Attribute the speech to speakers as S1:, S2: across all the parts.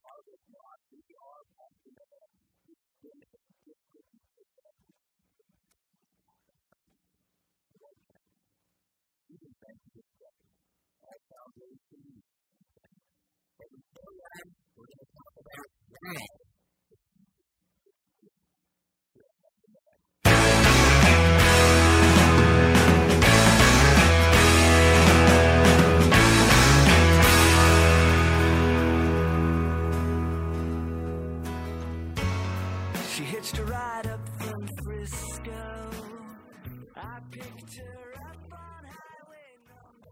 S1: She hitched a ride up from Frisco. I picked her up on highway number.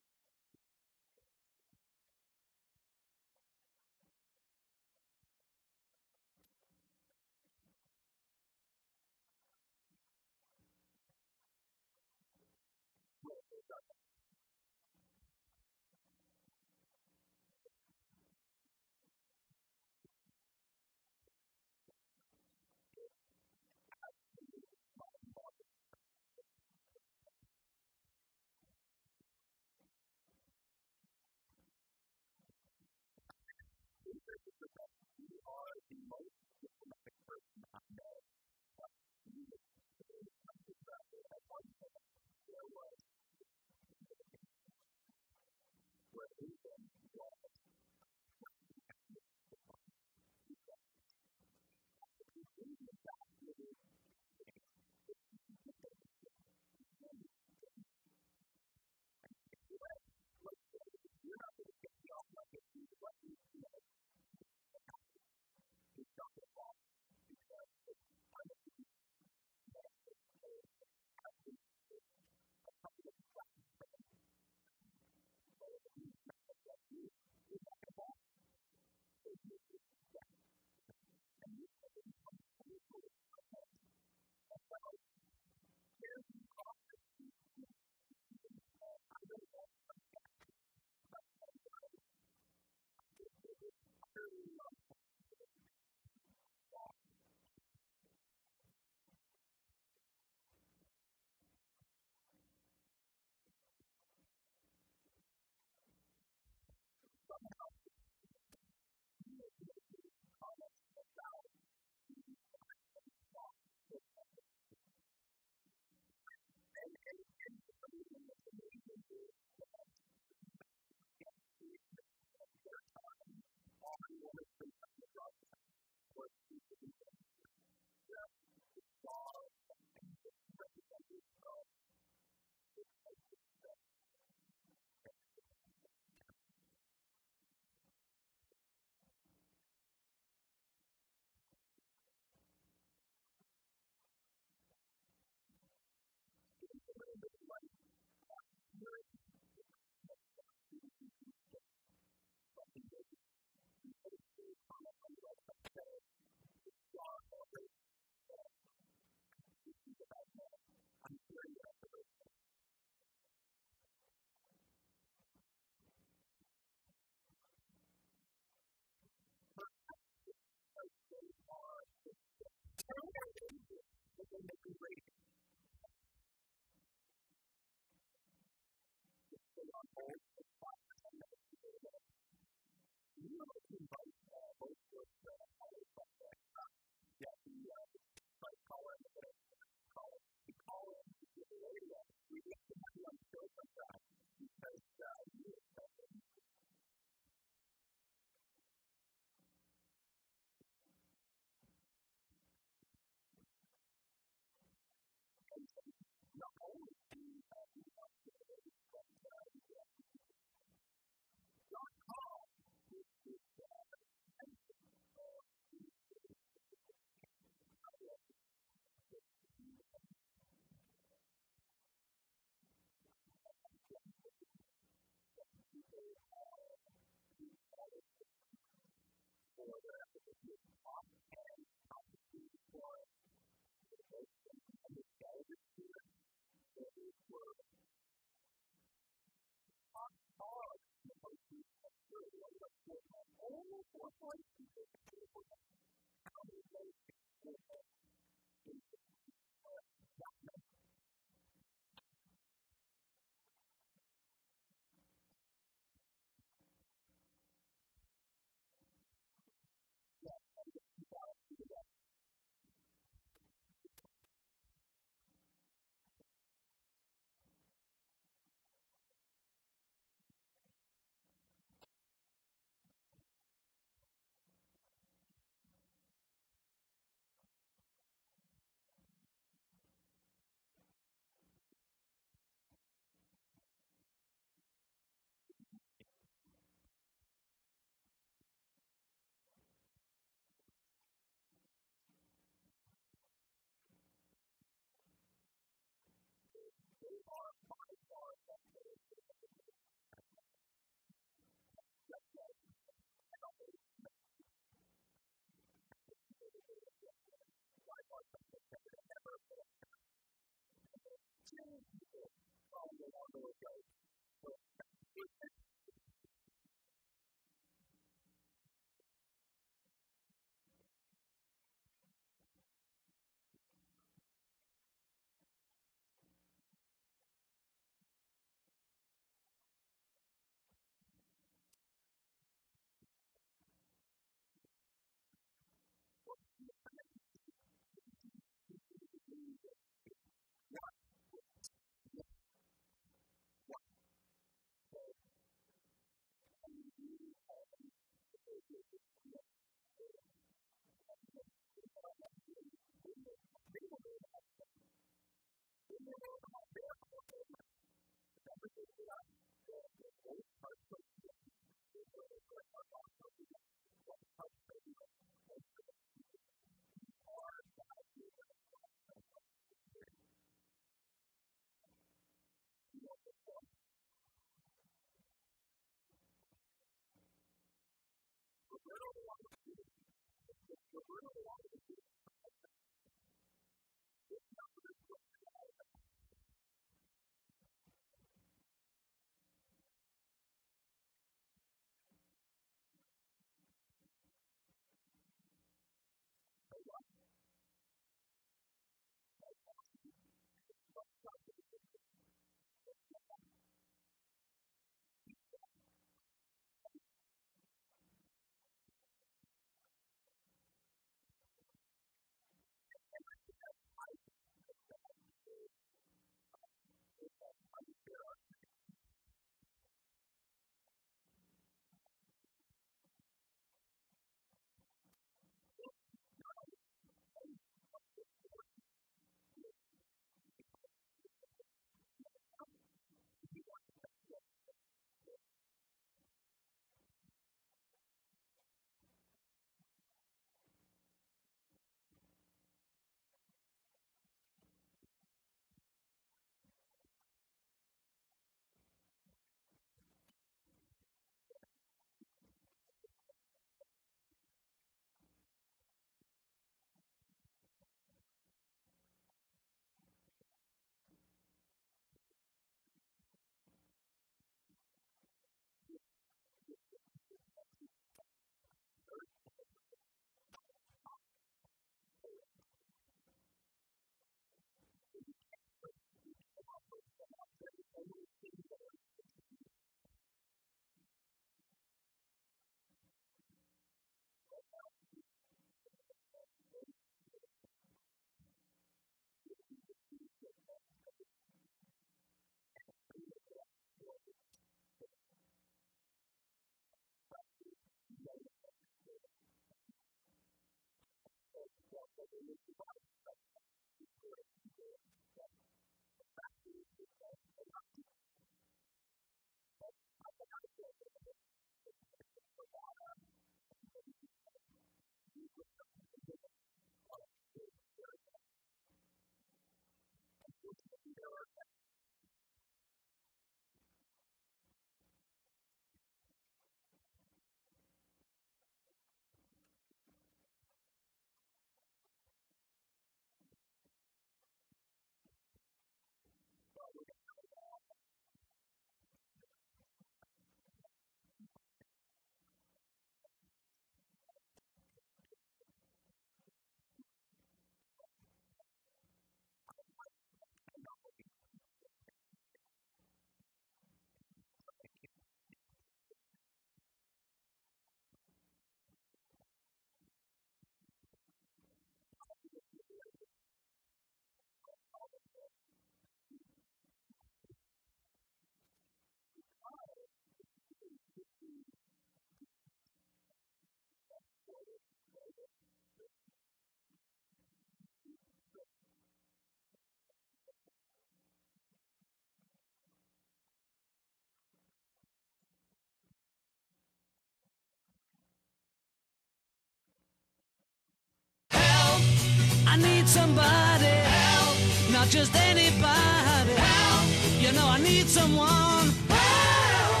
S1: I need somebody help, not just anybody help. You know I need someone help.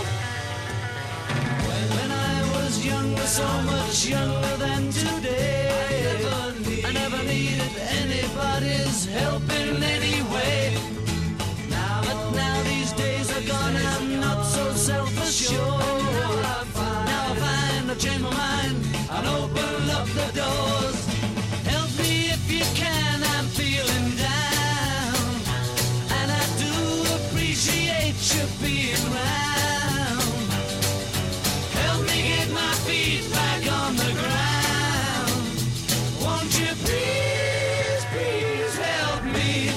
S1: When I was younger, so much younger than today, I never needed anybody's help in any way. But now these days are gone, I'm not so self-assured. Now I find I've changed my mind and opened up the doors. Help me if you can, I'm feeling down, and I do appreciate you being around. Help me get my feet back on the ground. Won't you please, please help me?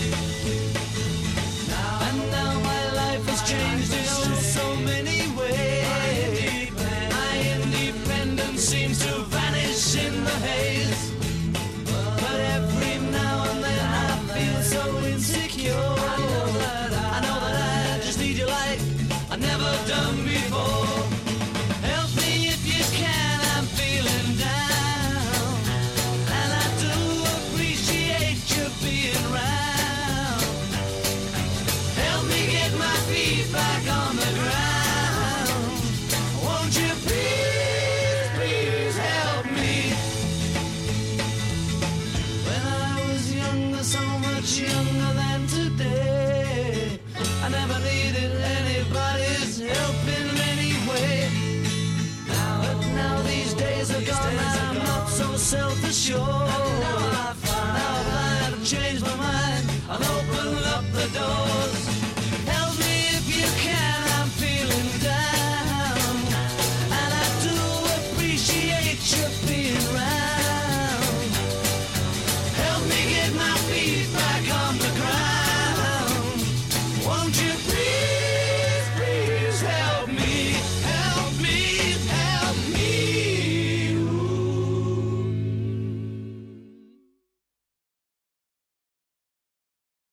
S1: And now my life has changed in so many ways. My independence seems to vanish in the haze. But every now and then I feel so insecure. I know that I just need you like I've never done before. Help me if you can, I'm feeling down, and I do appreciate you being around. Help me get my feet back on the ground. Won't you please, please help me? When I was younger, so much younger than today, I never needed anybody's help in any way. But now these days are gone, I'm not so self-assured.